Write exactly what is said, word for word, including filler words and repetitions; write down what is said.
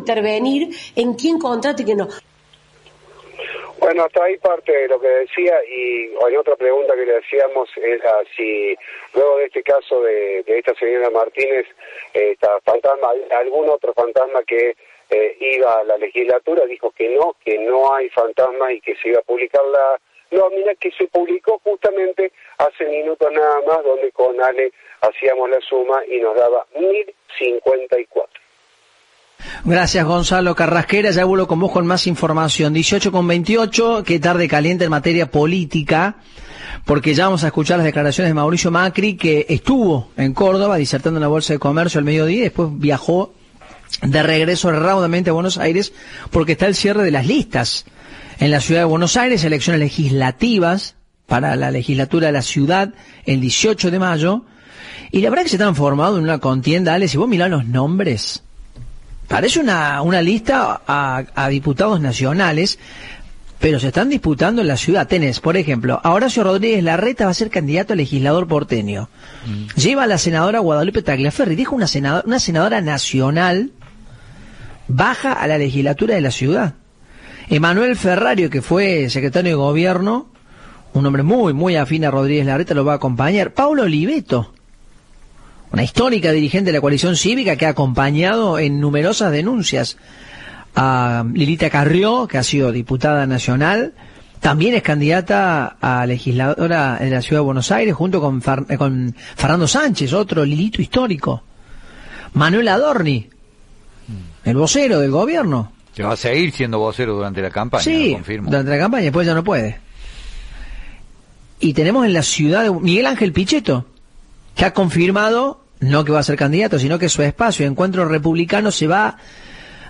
intervenir en quién contrata y quién no. Bueno, hasta ahí parte de lo que decía, y en otra pregunta que le hacíamos era si luego de este caso de, de esta señora Martínez, eh, esta fantasma, algún otro fantasma que eh, iba a la legislatura, dijo que no, que no hay fantasma y que se iba a publicar la nómina, que se publicó justamente hace minutos nada más, donde con Ale hacíamos la suma y nos daba mil cincuenta y cuatro. Gracias, Gonzalo Carrasquera. Ya vuelvo con vos con más información. dieciocho con veintiocho, qué tarde caliente en materia política, porque ya vamos a escuchar las declaraciones de Mauricio Macri, que estuvo en Córdoba disertando en la Bolsa de Comercio al mediodía y después viajó de regreso raudamente a Buenos Aires porque está el cierre de las listas en la ciudad de Buenos Aires, elecciones legislativas para la legislatura de la ciudad el dieciocho de mayo, y la verdad que se ha transformado en una contienda. Ale, si vos mirás los nombres, parece una, una lista a, a diputados nacionales, pero se están disputando en la ciudad. Tenés, por ejemplo, a Horacio Rodríguez Larreta, va a ser candidato a legislador porteño. Mm. Lleva a la senadora Guadalupe Tagliaferri, dijo una senadora, una senadora nacional, baja a la legislatura de la ciudad. Emanuel Ferrario, que fue secretario de gobierno, un hombre muy, muy afín a Rodríguez Larreta, lo va a acompañar. Paulo Oliveto, una histórica dirigente de la coalición cívica que ha acompañado en numerosas denuncias a Lilita Carrió, que ha sido diputada nacional, también es candidata a legisladora de la ciudad de Buenos Aires, junto con, Far, con Fernando Sánchez, otro Lilito histórico. Manuel Adorni, el vocero del gobierno. Que va a seguir siendo vocero durante la campaña, sí, lo confirmo. Durante la campaña, después ya no puede. Y tenemos en la ciudad de Miguel Ángel Pichetto, que ha confirmado, no que va a ser candidato, sino que su espacio, Encuentro Republicano, se va